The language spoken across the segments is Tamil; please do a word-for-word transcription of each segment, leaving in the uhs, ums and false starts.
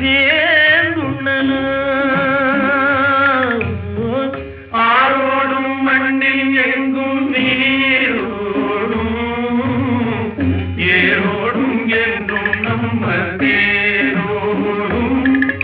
சேர்ந்துள்ளனர். ஆரோடும் மண்ணில் எங்கும் நீரோடும் ஏரோடும் என்றும் நம்ம தேரோடும்.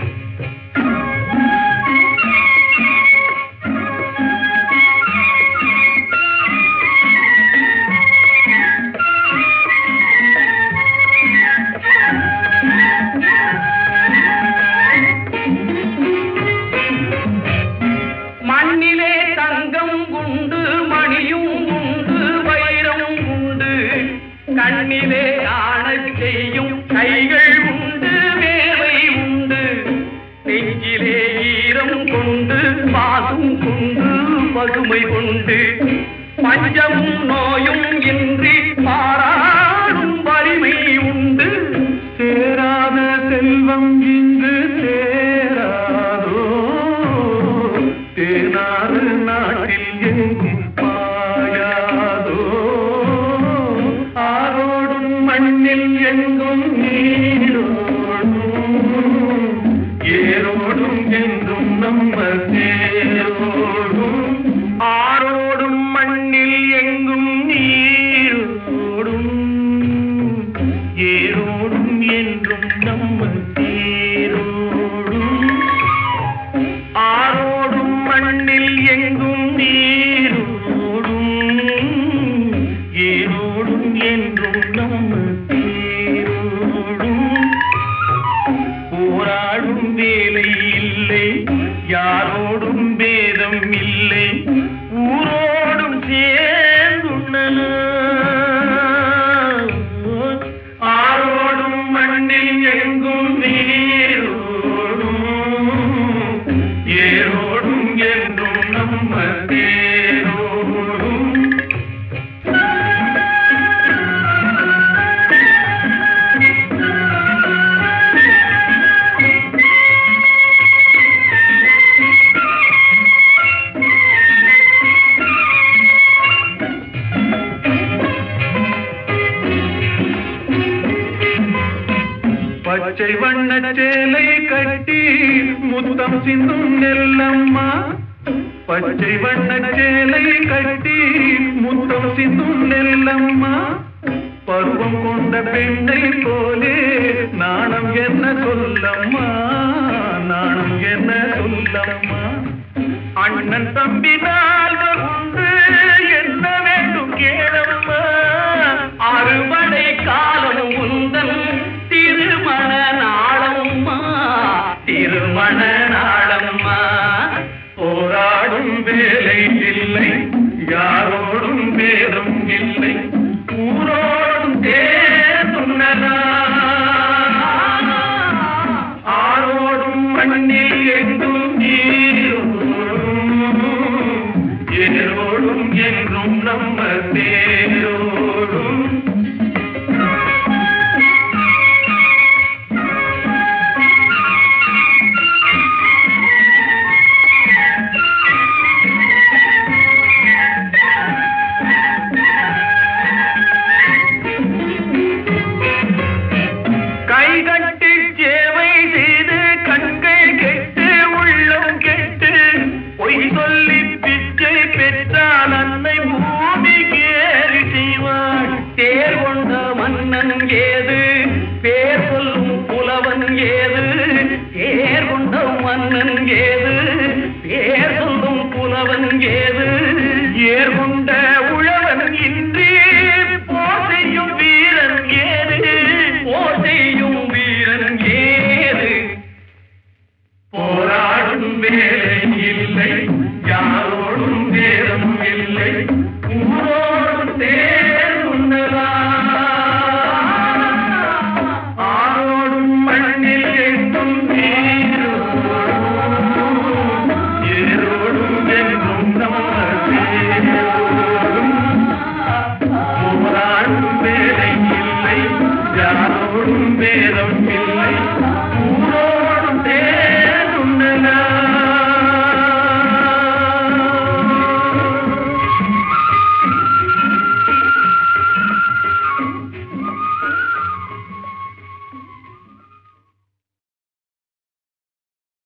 மண்ணிலே தங்கம் உண்டு, மணியும் உண்டு, வைரம் உண்டு, கண்ணிலே ஆணச் செய்யும் கைகள் உண்டு, வேலை உண்டு, நெஞ்சிலே ஈரம் கொண்டு பாசும் கொண்டு பசுமை கொண்டு பஞ்சமும் நோயும் இன்றி பாராடும் வலிமை உண்டு. சேராத செல்வம் இங்கு சேராதோ, தேனாறு நாட்டில் எங்கும் பாயாதோ. ஆரோடும் மண்ணில் எங்கும் நீரோடும் ஏரோடும் என்றும் நம்ம தேரோடும். ஆரோடும் மண்ணில் எங்கும் நீரோடும் ஏரோடும் என்றும் நம்ம தேரோடும். ஆரோடும் மண்ணில் எங்கும் நீரோடும் ஏரோடும் என்றும் நம்ம தேரோடும். போராடும் வேலை இல்லை, யாரோடும் பேதம் இல்லை, ஊரோடும் சேர்ந்துள்ளனர். ஆரோடும் மண்ணில் எங்கும் நீரோடும் ஏரோடும் என்றும் நம்ம தேரோடும். பச்சை வண்ண சேலை கட்டி முத்தம் சிந்தும் நெல்லம்மா, பச்சை வண்ண சேலை கட்டி முத்தம் சிந்தும் நெல்லம்மா. பருவம் கொண்ட பெண்ணை போலே நாணம் என்ன சொல்லம்மா, நாணம் என்ன சொல்லம்மா. அண்ணன் தம்பி நால்வர் உண்டு, என்ன வேண்டும் கேளம்மா. அறுவடை காலம் உந்தன் திருமண நாளம்மா, திருமண நாளம்மா. போராடும் வேலை இல்லை, யாரோடும் பேரும் இல்லை, ஊரோடும் தேர்ந்துள்ளனர். ஆரோடும் மண்ணில் எங்கும் நீரோடும் ஏரோடும் என்றும் நம்ம தேரோடும். கைகட்டி சேவை செய்து கண்கள் கெட்டு உள்ளம் கெட்டு பொய் சொல்லி பிச்சை பெற்றால் அன்னை பூமி கேலி செய்வாள். தேர் கொண்ட மன்னன் ஏது, பேர் சொல்லும் புலவன் ஏது, தேர் கொண்ட மன்னன் ஏது,